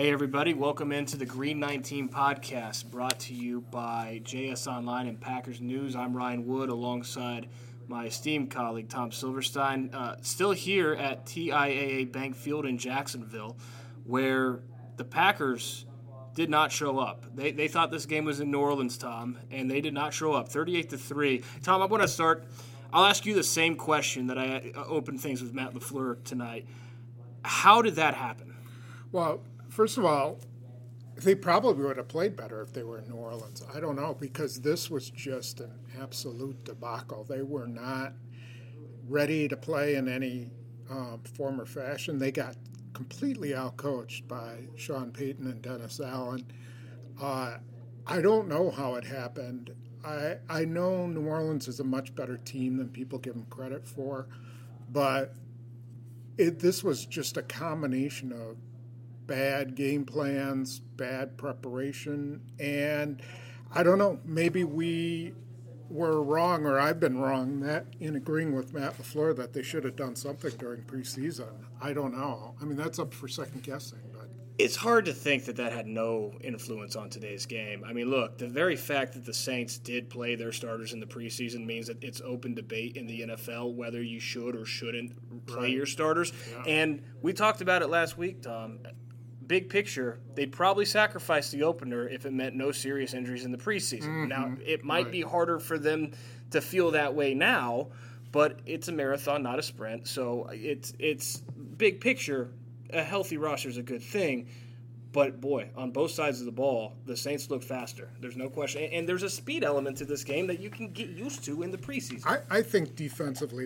Hey everybody, welcome into the Green 19 podcast brought to you by JS Online and Packers News. I'm Ryan Wood alongside my esteemed colleague Tom Silverstein, still here at TIAA Bank Field in Jacksonville, where the Packers did not show up. They thought this game was in New Orleans, Tom, and they did not show up. 38-3. Tom, I want to start. I'll ask you the same question that I opened things with Matt LaFleur tonight. How did that happen? Well, first of all, they probably would have played better if they were in New Orleans. I don't know, because this was just an absolute debacle. They were not ready to play in any form or fashion. They got completely outcoached by Sean Payton and Dennis Allen. I don't know how it happened. I know New Orleans is a much better team than people give them credit for, but this was just a combination of bad game plans, bad preparation, and I don't know, maybe we were wrong, or I've been wrong, in agreeing with Matt LaFleur that they should have done something during preseason. I don't know. I mean, that's up for second guessing. But it's hard to think that had no influence on today's game. I mean, look, the very fact that the Saints did play their starters in the preseason means that it's open debate in the NFL whether you should or shouldn't play your starters. Yeah. And we talked about it last week, Tom. Big picture, they'd probably sacrifice the opener if it meant no serious injuries in the preseason. Mm-hmm. Now, it might be harder for them to feel that way now, but it's a marathon, not a sprint. So it's big picture, a healthy roster is a good thing. But, boy, on both sides of the ball, the Saints look faster. There's no question. And there's a speed element to this game that you can get used to in the preseason. I think defensively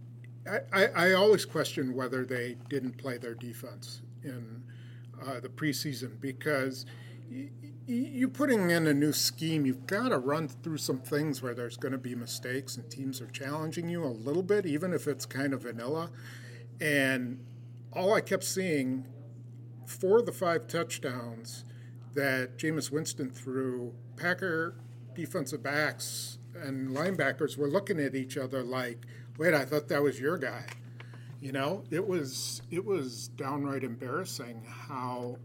I always question whether they didn't play their defense in the preseason, because you putting in a new scheme, you've got to run through some things where there's going to be mistakes and teams are challenging you a little bit, even if it's kind of vanilla. And all I kept seeing, 4 of the 5 touchdowns that Jameis Winston threw, Packer defensive backs and linebackers were looking at each other like, wait, I thought that was your guy. You know, it was downright embarrassing how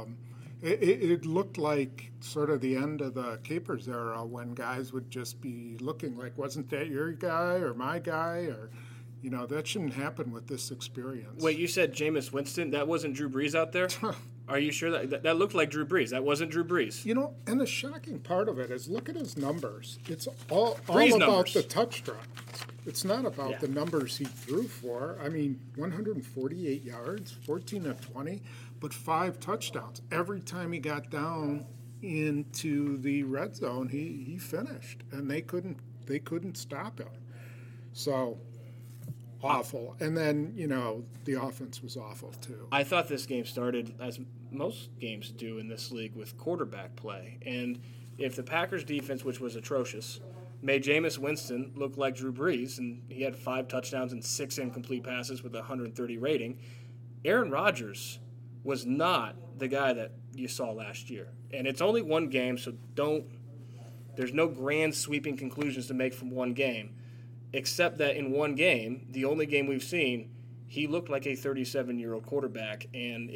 it looked like sort of the end of the Capers era, when guys would just be looking like, wasn't that your guy or my guy? Or, you know, that shouldn't happen with this experience. Wait, you said Jameis Winston? That wasn't Drew Brees out there? Are you sure that looked like Drew Brees? That wasn't Drew Brees. You know, and the shocking part of it is, look at his numbers. It's all about the touchdown. It's not about the numbers he threw for. I mean, 148 yards, 14 of 20, but 5 touchdowns. Every time he got down into the red zone, he finished, and they couldn't stop him. So awful. And then, you know, the offense was awful too. I thought this game started, as most games do in this league, with quarterback play. And if the Packers defense, which was atrocious, made Jameis Winston look like Drew Brees, and he had 5 touchdowns and 6 incomplete passes with a 130 rating, Aaron Rodgers was not the guy that you saw last year. And it's only one game, so there's no grand sweeping conclusions to make from one game, except that in one game, the only game we've seen, he looked like a 37-year-old quarterback. And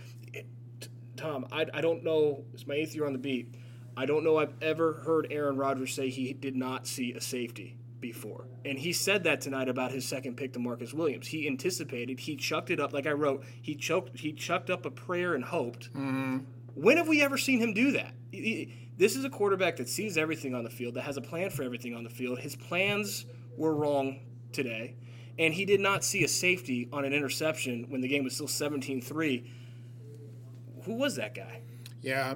Tom, I don't know, it's my 8th year on the beat, I don't know I've ever heard Aaron Rodgers say he did not see a safety before. And he said that tonight about his second pick to Marcus Williams. He anticipated, he chucked it up, like I wrote, he chucked up a prayer and hoped. Mm-hmm. When have we ever seen him do that? This is a quarterback that sees everything on the field, that has a plan for everything on the field. His plans were wrong today, and he did not see a safety on an interception when the game was still 17-3. Who was that guy? Yeah,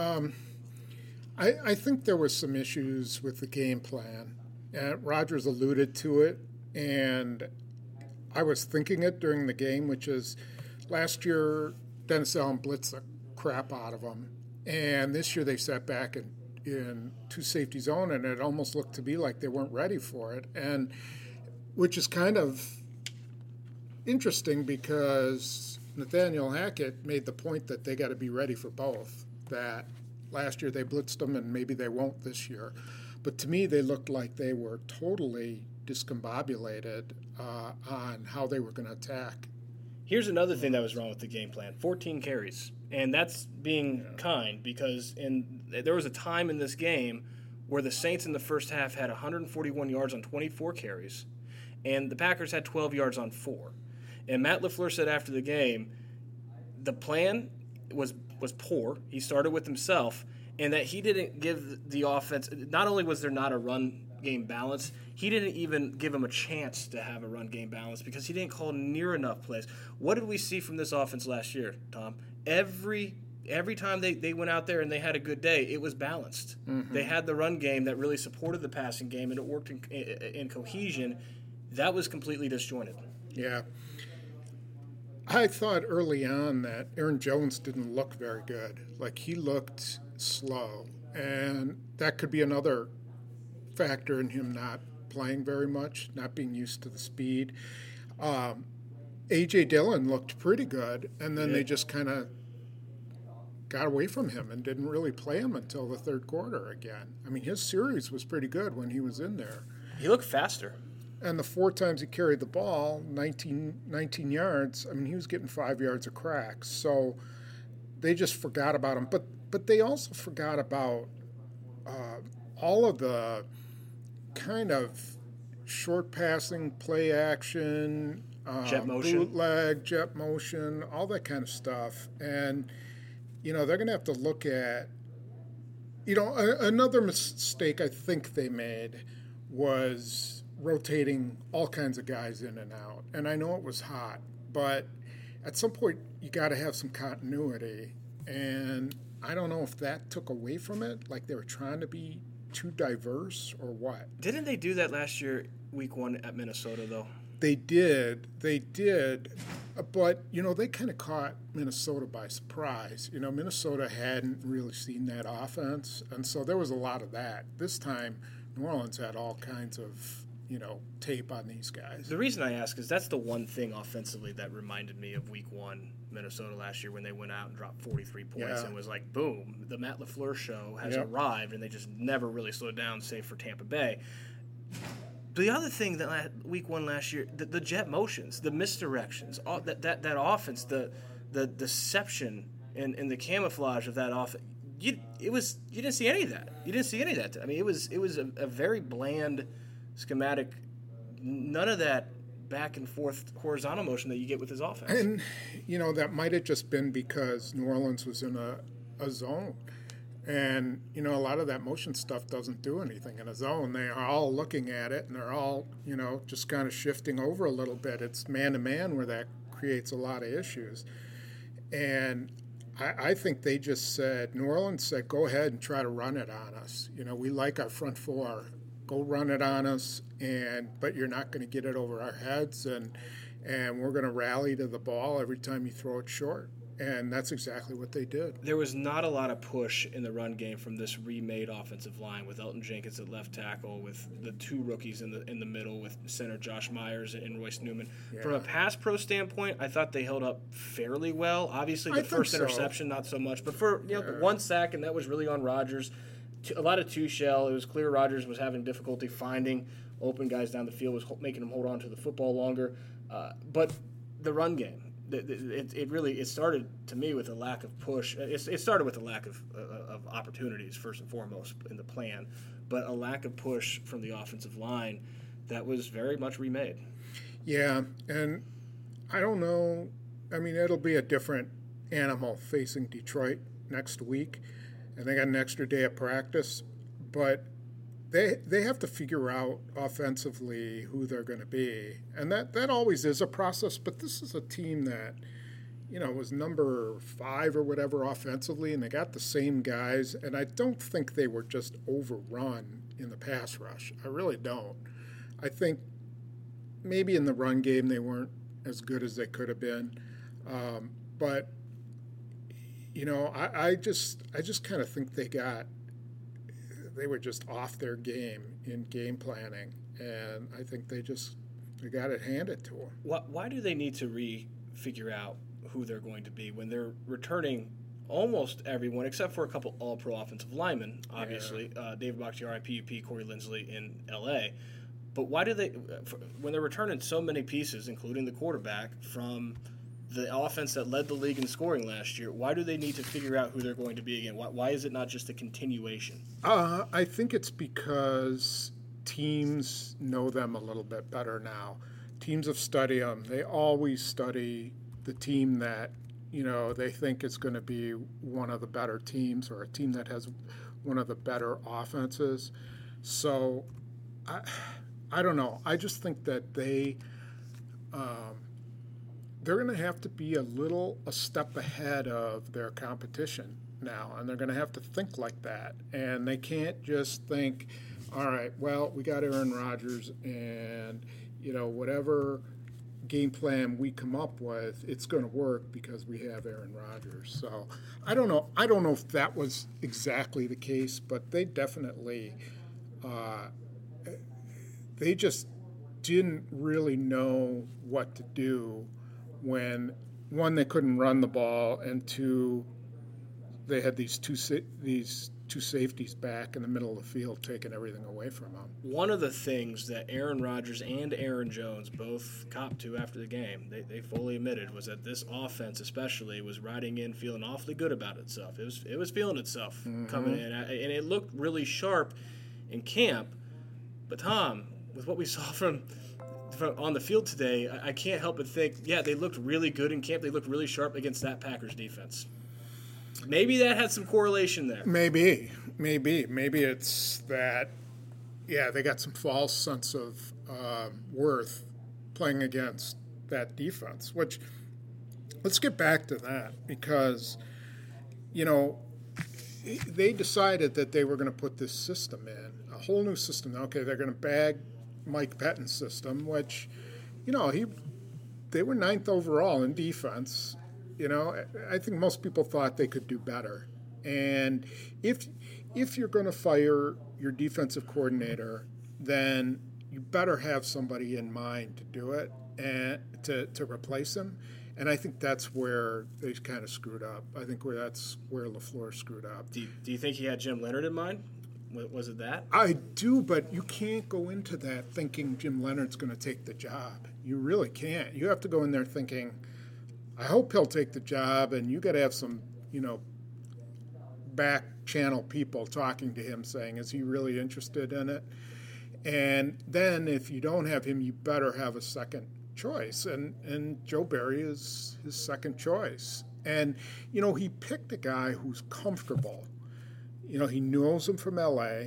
I think there was some issues with the game plan. Rodgers alluded to it, and I was thinking it during the game, which is last year Dennis Allen blitzed the crap out of him, and this year they sat back in 2 safety zone, and it almost looked to be like they weren't ready for it, and which is kind of interesting because Nathaniel Hackett made the point that they got to be ready for both, that last year they blitzed them, and maybe they won't this year. But to me, they looked like they were totally discombobulated on how they were going to attack Here's another thing that was wrong with the game plan: 14 carries, and that's being kind because there was a time in this game where the Saints in the first half had 141 yards on 24 carries, and the Packers had 12 yards on 4. And Matt LaFleur said after the game, the plan was poor. He started with himself, and that he didn't give the offense. Not only was there not a run game balance, he didn't even give him a chance to have a run game balance because he didn't call near enough plays. What did we see from this offense last year, Tom? Every time they went out there and they had a good day, it was balanced. Mm-hmm. They had the run game that really supported the passing game, and it worked in cohesion. That was completely disjointed. Yeah. I thought early on that Aaron Jones didn't look very good. Like, he looked slow, and that could be another factor in him not playing very much, not being used to the speed. A.J. Dillon looked pretty good, and then they just kind of got away from him and didn't really play him until the third quarter again. I mean, his series was pretty good when he was in there. He looked faster. And the 4 times he carried the ball, 19 yards, I mean, he was getting 5 yards of cracks. So they just forgot about him. But they also forgot about all of the kind of short passing, play action, jet motion, bootleg, jet motion, all that kind of stuff. And, they're going to have to look at, another mistake I think they made was rotating all kinds of guys in and out. And I know it was hot, but at some point you got to have some continuity. And I don't know if that took away from it, like they were trying to be too diverse or what. Didn't they do that last year, week 1 at Minnesota, though? They did. But, they kind of caught Minnesota by surprise. Minnesota hadn't really seen that offense, and so there was a lot of that. This time, New Orleans had all kinds of tape on these guys. The reason I ask is that's the one thing offensively that reminded me of week 1 Minnesota last year when they went out and dropped 43 points and was like, boom, the Matt LaFleur show has arrived, and they just never really slowed down, save for Tampa Bay. The other thing that week 1 last year, the jet motions, the misdirections, all that offense, the deception and the camouflage of that offense, you didn't see any of that. You didn't see any of that. I mean, it was a very bland schematic, none of that back and forth horizontal motion that you get with his offense. And, that might have just been because New Orleans was in a zone. And, a lot of that motion stuff doesn't do anything in a zone. They are all looking at it, and they're all, just kind of shifting over a little bit. It's man-to-man where that creates a lot of issues. And I think they just said, New Orleans said, go ahead and try to run it on us. We like our front 4. Go run it on us, but you're not going to get it over our heads, and we're going to rally to the ball every time you throw it short. And that's exactly what they did. There was not a lot of push in the run game from this remade offensive line with Elton Jenkins at left tackle, with the 2 rookies in the middle, with center Josh Myers and Royce Newman. Yeah. From a pass pro standpoint, I thought they held up fairly well. Obviously, the first interception, not so much. But for the 1 sack, and that was really on Rodgers. A lot of 2-shell. It was clear Rodgers was having difficulty finding open guys down the field, was making them hold on to the football longer. But the run game, it started to me with a lack of push. It started with a lack of opportunities first and foremost in the plan, but a lack of push from the offensive line that was very much remade. Yeah, and I don't know. I mean, it'll be a different animal facing Detroit next week. And they got an extra day of practice, but they have to figure out offensively who they're going to be. And that always is a process, but this is a team that, was number 5 or whatever offensively, and they got the same guys. And I don't think they were just overrun in the pass rush. I really don't. I think maybe in the run game they weren't as good as they could have been. But I just kind of think they were just off their game in game planning, and I think they got it handed to them. Why do they need to figure out who they're going to be when they're returning almost everyone except for a couple all-pro offensive linemen, obviously, David Bakhtiari, PUP, Corey Linsley in L.A., but why do they, when they're returning so many pieces, including the quarterback, from the offense that led the league in scoring last year. Why do they need to figure out who they're going to be again? Why is it not just a continuation? I think it's because teams know them a little bit better now. Teams have studied them. They always study the team that, they think is going to be one of the better teams or a team that has one of the better offenses. So I don't know. I just think that they're going to have to be a step ahead of their competition now, and they're going to have to think like that. And they can't just think, all right, well, we got Aaron Rodgers, and whatever game plan we come up with, it's going to work because we have Aaron Rodgers. So I don't know. I don't know if that was exactly the case, but they definitely they just didn't really know what to do when, one, they couldn't run the ball, and two, they had these two safeties back in the middle of the field taking everything away from them. One of the things that Aaron Rodgers and Aaron Jones both copped to after the game, they fully admitted, was that this offense especially was riding in feeling awfully good about itself. It was feeling itself coming in, and it looked really sharp in camp. But Tom, with what we saw from on the field today, I can't help but think, yeah, they looked really good in camp. They looked really sharp against that Packers defense. Maybe that had some correlation there. Maybe it's that, yeah, they got some false sense of worth playing against that defense, which, let's get back to that, because, they decided that they were going to put this system in, a whole new system. Okay, they're going to bag Mike Pettine's system, which, they were 9th overall in defense. I think most people thought they could do better. And if you're going to fire your defensive coordinator, then you better have somebody in mind to do it and to replace him. And I think that's where they kind of screwed up. I think that's where LaFleur screwed up. Do you think he had Jim Leonard in mind? Was it that? I do, but you can't go into that thinking Jim Leonard's going to take the job. You really can't. You have to go in there thinking, I hope he'll take the job, and you got to have some, back channel people talking to him saying, is he really interested in it? And then if you don't have him, you better have a second choice. And Joe Barry is his second choice. And, he picked a guy who's comfortable. He knows him from L.A.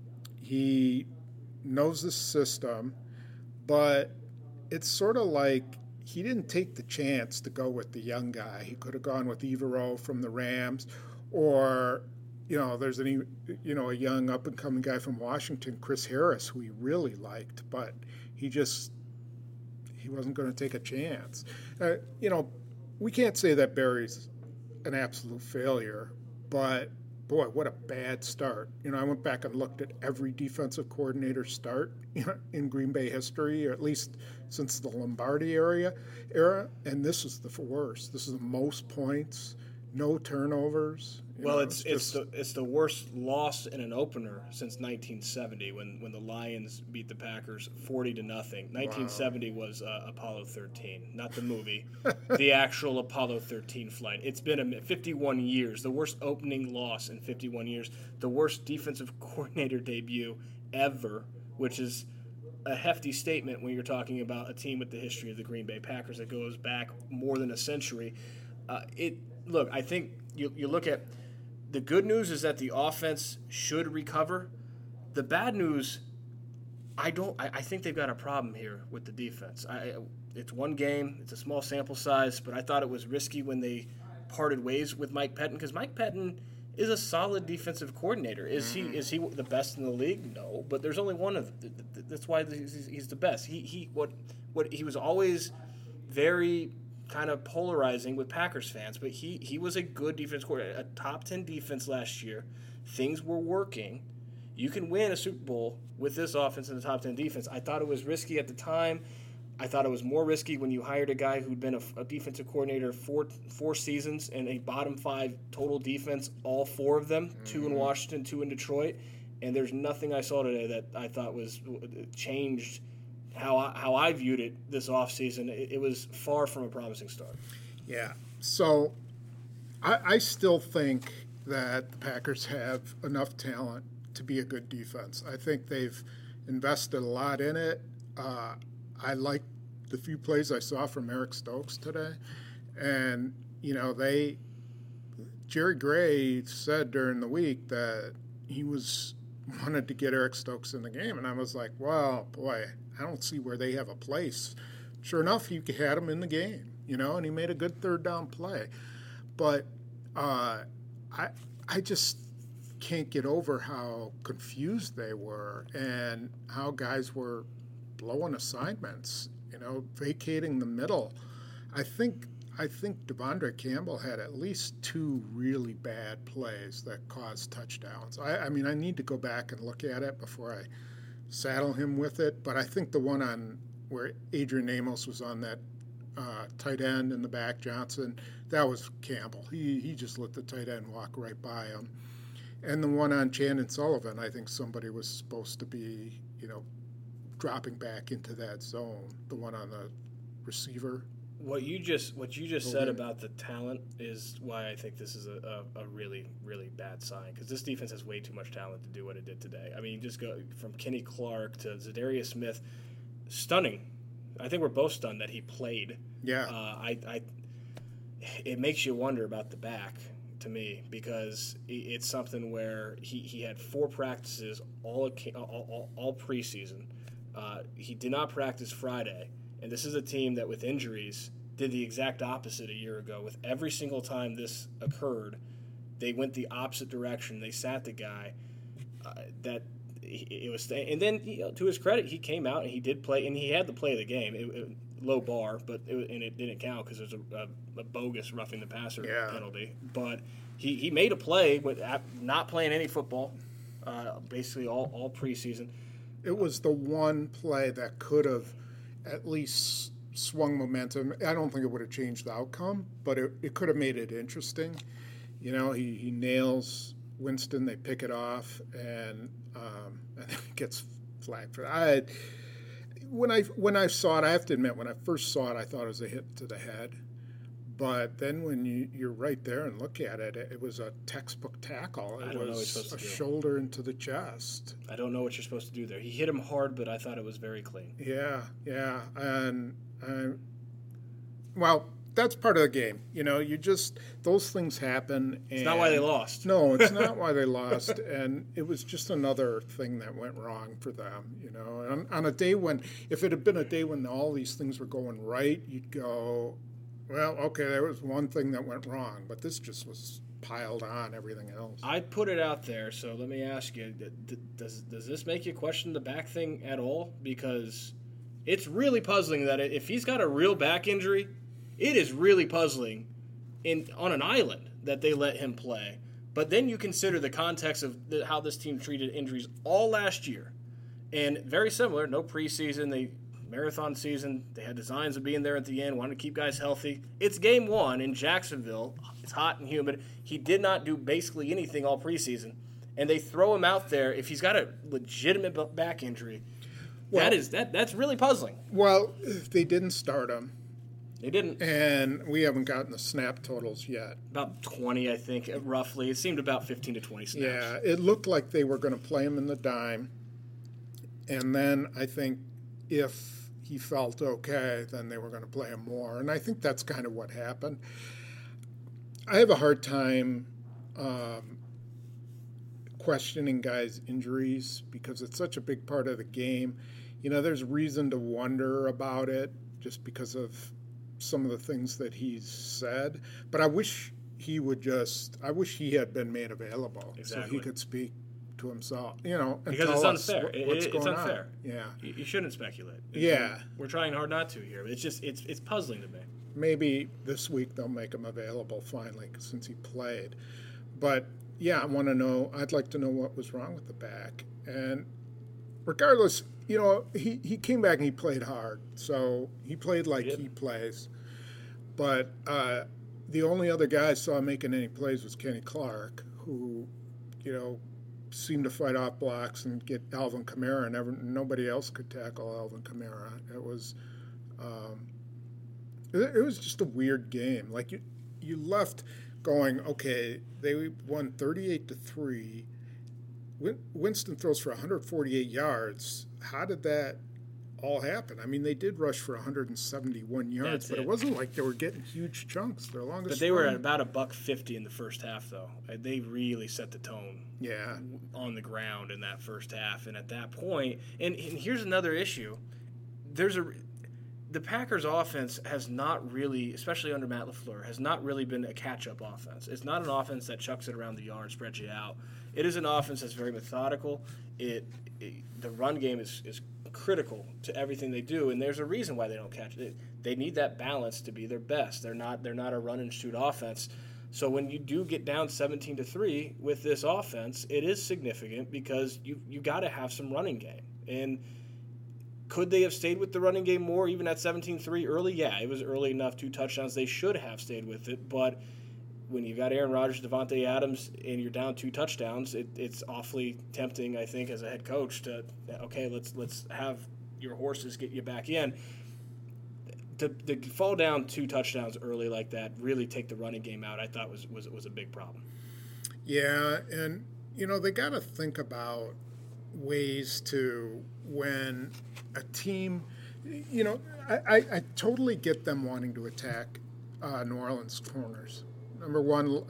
He knows the system, but it's sort of like he didn't take the chance to go with the young guy. He could have gone with Evero from the Rams, or, there's a young up-and-coming guy from Washington, Chris Harris, who he really liked, but he wasn't going to take a chance. We can't say that Barry's an absolute failure, but boy, what a bad start. I went back and looked at every defensive coordinator start in Green Bay history, or at least since the Lombardi era, and this is the worst. This is the most points, no turnovers. Well, it's the worst loss in an opener since 1970 when the Lions beat the Packers 40-0. 1970 was Apollo 13, not the movie, the actual Apollo 13 flight. It's been 51 years, the worst opening loss in 51 years, the worst defensive coordinator debut ever, which is a hefty statement when you're talking about a team with the history of the Green Bay Packers that goes back more than a century. Look, I think you look at the good news is that the offense should recover. The bad news, I think they've got a problem here with the defense. It's one game, it's a small sample size, but I thought it was risky when they parted ways with Mike Pettin, because Mike Pettin is a solid defensive coordinator. Is he the best in the league? No, but there's only one of. That's why he's the best. He was always very kind of polarizing with Packers fans, but he was a good defense coordinator, a top 10 defense last year. Things were working. You can win a Super Bowl with this offense and the top 10 defense. I thought it was risky at the time. I thought it was more risky when you hired a guy who'd been a defensive coordinator four seasons and a bottom 5 total defense, all 4 of them, 2 in Washington, 2 in Detroit. And there's nothing I saw today that I thought was changed how I viewed it this offseason. It was far from a promising start. Yeah. So I still think that the Packers have enough talent to be a good defense. I think they've invested a lot in it. I like the few plays I saw from Eric Stokes today, and Jerry Gray said during the week that he wanted to get Eric Stokes in the game, and I was like, well, boy, I don't see where they have a place. Sure enough, he had him in the game, and he made a good third down play. But I just can't get over how confused they were and how guys were blowing assignments, vacating the middle. I think Devondre Campbell had at least 2 really bad plays that caused touchdowns. I mean, I need to go back and look at it before I saddle him with it, but I think the one on where Adrian Amos was on that tight end in the back, Johnson, that was Campbell. He just let the tight end walk right by him. And the one on Chandon Sullivan, I think somebody was supposed to be, dropping back into that zone. The one on the receiver. What you just said about the talent is why I think this is a really, really bad sign, because this defense has way too much talent to do what it did today. I mean, you just go from Kenny Clark to Zadarius Smith. Stunning. I think we're both stunned that he played. Yeah. It makes you wonder about the back, to me, because it's something where he had 4 practices all preseason. He did not practice Friday, and this is a team that with injuries did the exact opposite a year ago. With every single time this occurred, they went the opposite direction. They sat the guy it was, and then to his credit, he came out and he did play, and he had the play of the game. Low bar, but it didn't count because there was a bogus roughing the passer penalty. But he made a play with not playing any football, basically all preseason. It was the one play that could have at least swung momentum. I don't think it would have changed the outcome, but it could have made it interesting. He nails Winston, they pick it off, and it gets flagged for that. When I saw it, I have to admit, when I first saw it, I thought it was a hit to the head. But then when you're right there and look at it, it was a textbook tackle. It was a shoulder into the chest. I don't know what you're supposed to do there. He hit him hard, but I thought it was very clean. Yeah. And, well, that's part of the game. Those things happen. And it's not why they lost. No, it's not why they lost. And it was just another thing that went wrong for them, On a day if it had been a day when all these things were going right, you'd go, well, okay, there was one thing that went wrong, but this just was piled on everything else. I'd put it out there, so let me ask you, does this make you question the back thing at all? Because it's really puzzling that if he's got a real back injury, it is really puzzling on an island that they let him play. But then you consider the context of how this team treated injuries all last year. And very similar, no preseason, marathon season, they had designs of being there at the end, wanted to keep guys healthy. It's game 1 in Jacksonville. It's hot and humid. He did not do basically anything all preseason. And they throw him out there if he's got a legitimate back injury. Well, that's really puzzling. Well, they didn't start him. They didn't. And we haven't gotten the snap totals yet. About 20, I think, roughly. It seemed about 15 to 20 snaps. Yeah, it looked like they were going to play him in the dime. And then I think if he felt okay, then they were going to play him more. And I think that's kind of what happened. I have a hard time questioning guys' injuries because it's such a big part of the game. There's reason to wonder about it just because of some of the things that he's said. But I wish he had been made available so he could speak to himself, and because tell it's us unfair. What's it's going unfair. On. Yeah, you shouldn't speculate. Yeah, we're trying hard not to here. It's just it's puzzling to me. Maybe this week they'll make him available finally since he played. But yeah, I'd like to know what was wrong with the back. And regardless, he came back and he played hard. So he played like he plays. But the only other guy I saw making any plays was Kenny Clark, who, seemed to fight off blocks and get Alvin Kamara, and nobody else could tackle Alvin Kamara. It was It was just a weird game. Like you left going, okay, they won 38-3. Winston throws for 148 yards. How did that all happen? I mean, they did rush for 171 yards, but it wasn't like they were getting huge chunks. Their longest. But they were at about $150 in the first half, though. They really set the tone. Yeah. On the ground in that first half, and at that point, and here's another issue. The Packers' offense has not really, especially under Matt LaFleur, has not really been a catch-up offense. It's not an offense that chucks it around the yard, spreads you out. It is an offense that's very methodical. The run game is critical to everything they do, and there's a reason why they don't catch it. They need that balance to be their best. They're not a run and shoot offense. So when you do get down 17-3 with this offense, it is significant because you got to have some running game. And could they have stayed with the running game more, even at 17-3 early? Yeah, it was early enough, 2 touchdowns. They should have stayed with it. But when you've got Aaron Rodgers, Davante Adams, and you're down 2 touchdowns, it's awfully tempting, I think, as a head coach to, okay, let's have your horses get you back in. To fall down 2 touchdowns early like that, really take the running game out, I thought was a big problem. Yeah, and, they got to think about ways to, when a team, I totally get them wanting to attack New Orleans corners. Number one,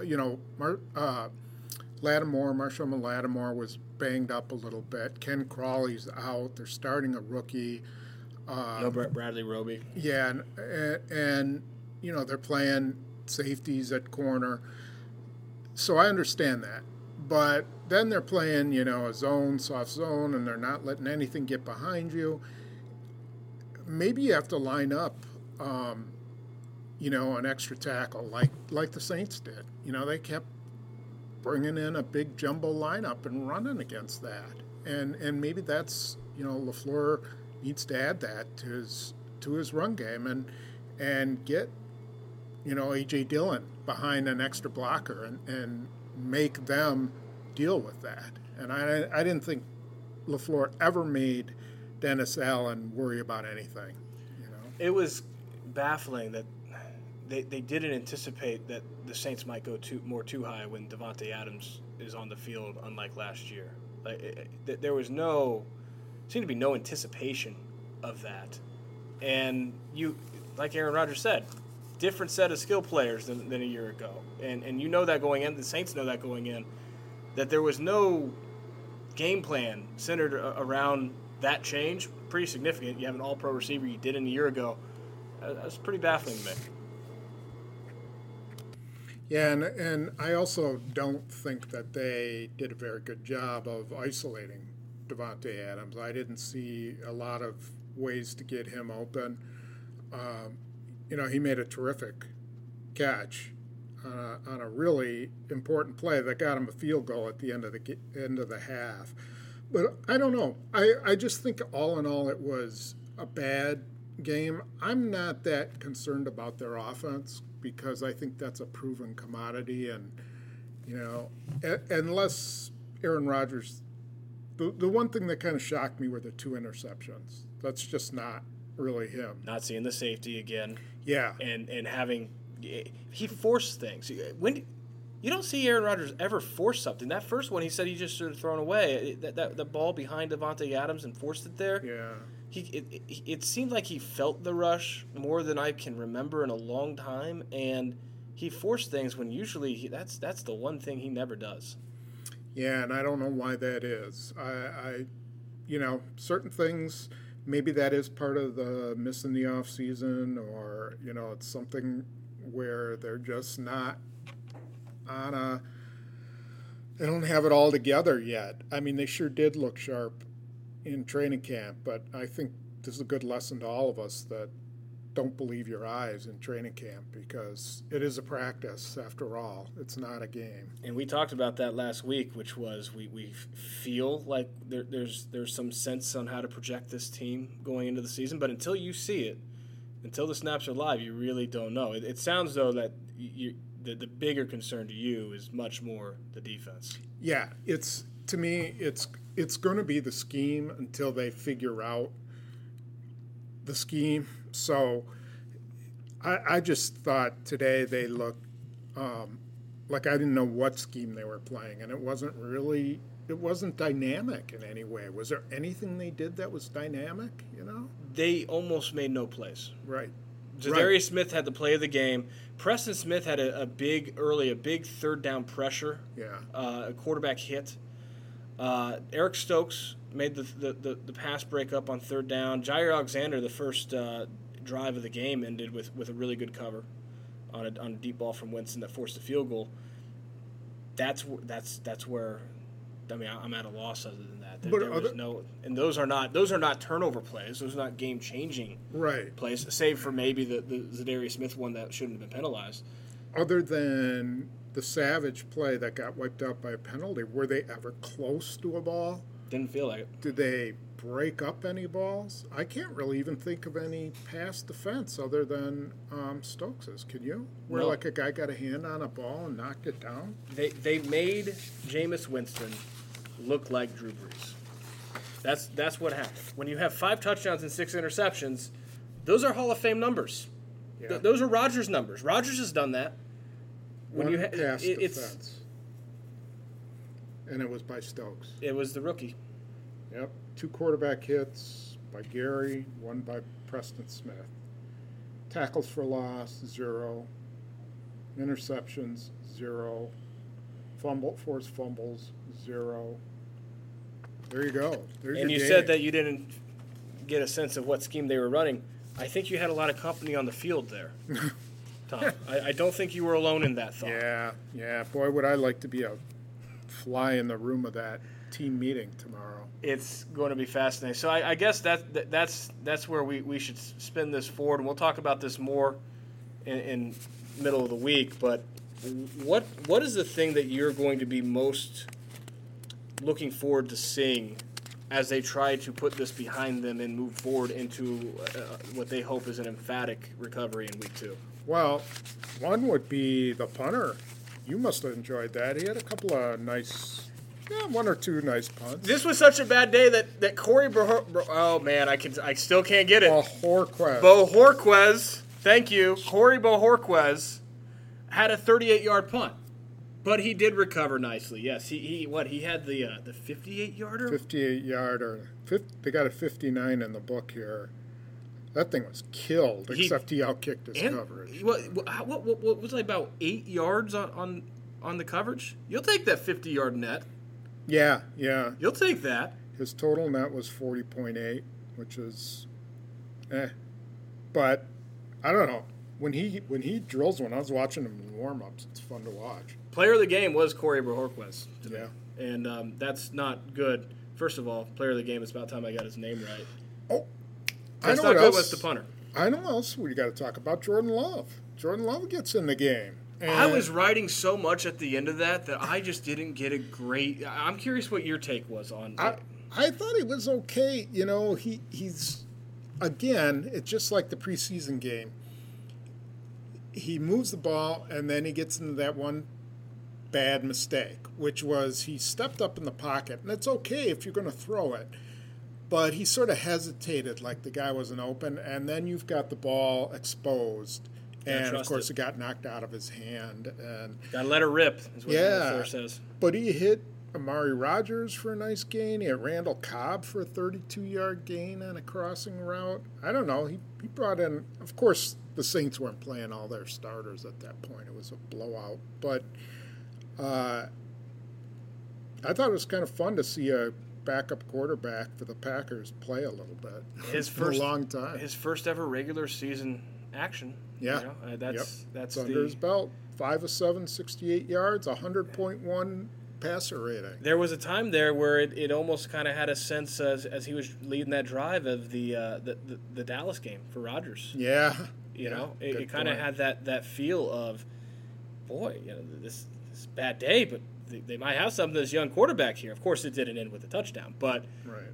Marshall Lattimore was banged up a little bit. Ken Crawley's out. They're starting a rookie. No Bradley Roby. Yeah, and they're playing safeties at corner. So I understand that. But then they're playing, a zone, soft zone, and they're not letting anything get behind you. Maybe you have to line up, an extra tackle like the Saints did. They kept bringing in a big jumbo lineup and running against that. And maybe that's, LaFleur needs to add that to his run game and get, A.J. Dillon behind an extra blocker and make them deal with that. And I didn't think LaFleur ever made Dennis Allen worry about anything. It was baffling that they didn't anticipate that the Saints might go too high when Davante Adams is on the field, unlike last year. There was seemed to be no anticipation of that. And you, like Aaron Rodgers said, different set of skill players than a year ago. And you know that going in, the Saints know that going in, that there was no game plan centered around that change. Pretty significant. You have an all-pro receiver you didn't a year ago. That's pretty baffling to me. Yeah, and I also don't think that they did a very good job of isolating Davante Adams. I didn't see a lot of ways to get him open. He made a terrific catch on a really important play that got him a field goal at the end of the half. But I don't know. I just think all in all it was a bad game. I'm not that concerned about their offense because I think that's a proven commodity. And, unless Aaron Rodgers, the one thing that kind of shocked me were the 2 interceptions. That's just not really him. Not seeing the safety again. Yeah. And having – he forced things. You don't see Aaron Rodgers ever force something. That first one, he said he just should have thrown away. The ball behind Davante Adams and forced it there. Yeah. It seemed like he felt the rush more than I can remember in a long time, and he forced things when usually that's the one thing he never does. Yeah, and I don't know why that is. I certain things, maybe that is part of the missing the off season, or it's something where they're just not they don't have it all together yet. I mean, they sure did look sharp in training camp, but I think this is a good lesson to all of us that don't believe your eyes in training camp because it is a practice after all. It's not a game. And we talked about that last week, which was we feel like there's some sense on how to project this team going into the season, but until you see it, until the snaps are live, you really don't know. It sounds though that the bigger concern to you is much more the defense. Yeah, to me it's going to be the scheme until they figure out the scheme. So I just thought today they looked like I didn't know what scheme they were playing, and it wasn't dynamic in any way. Was there anything they did that was dynamic, They almost made no plays. Right. Zadarius Smith had the play of the game. Preston Smith had a big third down pressure. Yeah. A quarterback hit. Eric Stokes made the pass breakup on third down. Jair Alexander, the first drive of the game, ended with a really good cover on a deep ball from Winston that forced a field goal. That's where, I mean, I'm at a loss other than that. There was no, and those are not turnover plays. Those are not game changing plays, save for maybe the Zadarius Smith one that shouldn't have been penalized. Other than the Savage play that got wiped out by a penalty, were they ever close to a ball? Didn't feel like it. Did they break up any balls? I can't really even think of any pass defense other than Stokes's. Can you? Where like a guy got a hand on a ball and knocked it down? They made Jameis Winston look like Drew Brees. That's what happened. When you have 5 touchdowns and 6 interceptions, those are Hall of Fame numbers. Yeah. Those are Rodgers numbers. Rodgers has done that. When you pass defense. And it was by Stokes. It was the rookie. Yep. 2 quarterback hits by Gary, 1 by Preston Smith. Tackles for loss, 0. Interceptions, 0. Forced fumbles, 0. There you go. There's and your you game. said that you didn't get a sense of what scheme they were running. I think you had a lot of company on the field there, Tom. I don't think you were alone in that thought. Yeah. Boy, would I like to be a fly in the room of that team meeting tomorrow. It's going to be fascinating. So I guess that's where we should spin this forward, and we'll talk about this more in middle of the week. But what is the thing that you're going to be most looking forward to seeing as they try to put this behind them and move forward into what they hope is an emphatic recovery in week 2? Well, one would be the punter. You must have enjoyed that. He had a couple of nice, 1 or 2 nice punts. This was such a bad day that Corey oh man, I still can't get it. Bohorquez. Thank you. Corey Bohorquez had a 38-yard punt. But he did recover nicely. Yes, he had the 58-yarder? 58-yarder. They got a 59 in the book here. That thing was killed, except he outkicked his coverage. What was it, about 8 yards on the coverage? You'll take that 50-yard net. Yeah. You'll take that. His total net was 40.8, which is But I don't know. When he drills one, I was watching him in warm-ups. It's fun to watch. Player of the game was Corey Bohorquez. Yeah. And that's not good. First of all, player of the game, it's about time I got his name right. Oh, that's not good with the punter. I know what else we got to talk about. Jordan Love. Jordan Love gets in the game. And I was writing so much at the end of that I just didn't get a great. I'm curious what your take was on. I thought he was okay. He's again. It's just like the preseason game. He moves the ball and then he gets into that one bad mistake, which was he stepped up in the pocket, and it's okay if you're going to throw it. But he sort of hesitated like the guy wasn't open, and then you've got the ball exposed. And, of course, it got knocked out of his hand. And got to let her rip, is what the says. But he hit Amari Rogers for a nice gain. He hit Randall Cobb for a 32-yard gain on a crossing route. I don't know. He brought in, of course, the Saints weren't playing all their starters at that point. It was a blowout. But I thought it was kind of fun to see a backup quarterback for the Packers play a little bit. In a long time. His first ever regular season action. Yeah. That's under his belt. 5 of 7, 68 yards, 100.1 passer rating. There was a time there where it almost kind of had a sense as he was leading that drive of the Dallas game for Rodgers. Yeah. It kind of had that feel of, boy, this bad day, but they might have something to this young quarterback here. Of course, it didn't end with a touchdown, but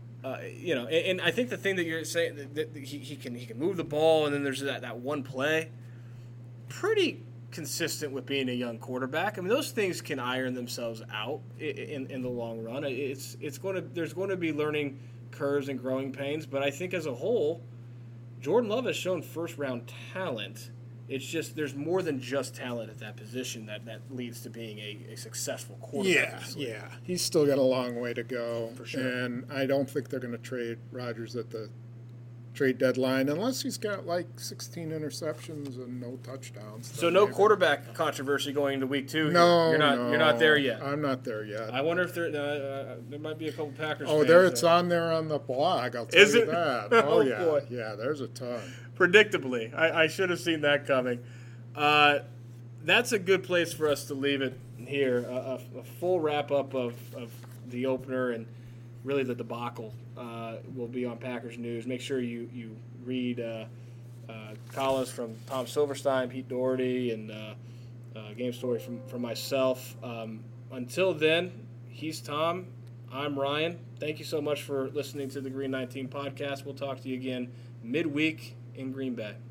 and I think the thing that you're saying that he can move the ball, and then there's that one play, pretty consistent with being a young quarterback. I mean, those things can iron themselves out in the long run. There's going to be learning curves and growing pains, but I think as a whole, Jordan Love has shown first round talent, It's just there's more than just talent at that position that leads to being a successful quarterback. Yeah. He's still got a long way to go. For sure. And I don't think they're going to trade Rodgers at the trade deadline unless he's got like 16 interceptions and no touchdowns. So no quarterback controversy going into week 2. No, you're not there yet. I'm not there yet. I wonder if there might be a couple Packers. Oh, fans there it's on there on the blog. I'll tell you that. Oh, yeah, boy. yeah. There's a ton. Predictably, I should have seen that coming. That's a good place for us to leave it here. A full wrap up of the opener and really the debacle will be on Packers News. Make sure you read columns from Tom Silverstein, Pete Doherty, and game story from myself. Until then, he's Tom. I'm Ryan. Thank you so much for listening to the Green 19 podcast. We'll talk to you again midweek in Green Bay.